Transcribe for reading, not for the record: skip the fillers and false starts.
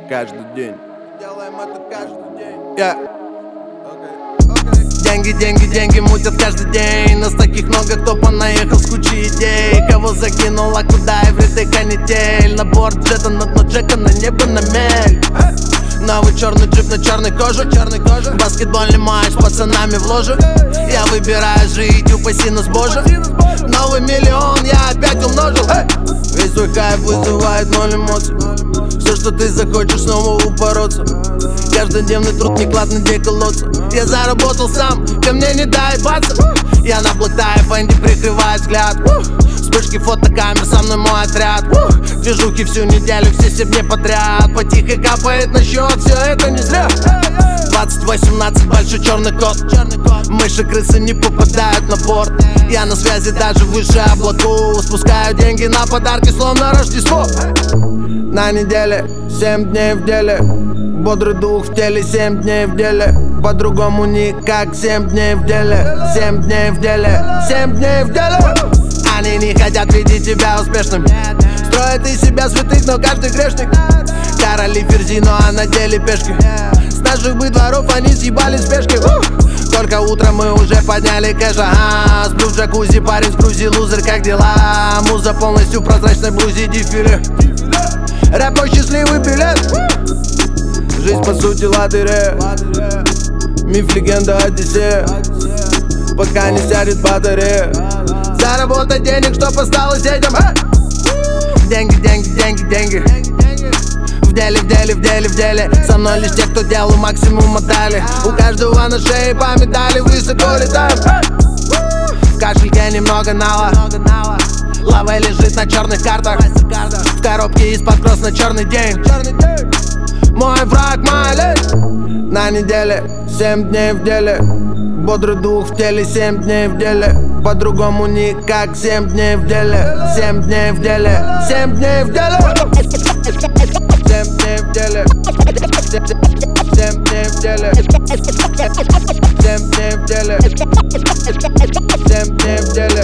каждый день. Делаем это каждый день. Деньги, деньги, деньги мутят каждый день. Нас таких много, кто понаехал с кучей идей. Кого закинула куда и вряд ли канитель. На борт джета, на дно Джека, на небо, на мель. Новый черный джип на черной коже, баскетбольный матч с пацанами в ложе. Я выбираю жить, упаси нас Боже. Новый миллион я опять умножил. Весь твой хайп вызывает ноль эмоций. Все, что ты захочешь, снова упороться. Каждодневный труд, не клад на дне колодца. Я заработал сам, ко мне не доебаться. Я на блэк-тае, Фэнди прикрывает взгляд. Вспышки фотокамер, со мной мой отряд. Движухи всю неделю, все 7 дней подряд. Потихо капает на счет, все это не зря. 2018, большой черный кот. Мыши, крысы не попадают на борт. Я на связи даже выше облаков. Спускаю деньги на подарки, словно Рождество. На неделе, 7 дней в деле. Бодрый дух в теле, 7 дней в деле. По-другому никак, 7 дней в деле. 7 дней в деле, 7 дней в деле. Они не хотят видеть тебя успешным. Строят из себя святых, но каждый грешник. Короли ферзи, но а на деле пешки. С наших бы дворов они съебали спешки. Только утром мы уже подняли кэш. Сплю в джакузи, парень с Грузии, лузер, как дела? Муза полностью прозрачной блузе, дефиле. Рэп мой счастливый билет. Жизнь по сути лотерея. Миф, легенда, Одиссея. Пока не сядет батарея. Заработать денег, чтоб осталось этим. Деньги, деньги, деньги, деньги. В деле, в деле, в деле, в деле. Со мной лишь те, кто делал максимум отдали. У каждого на шее по медали, высоко летаем. В кошельке немного нала. Лава лежит на черных картах. В коробке из-под кросс на черный день. Мой враг, моя лень. На неделе, 7 дней в деле. Бодрый дух в теле, 7 дней в деле. По-другому никак, 7 дней в деле. 7 дней в деле, 7 дней в деле. 7 дней в деле. 7 дней в деле. 7 дней в деле. 7 дней в деле.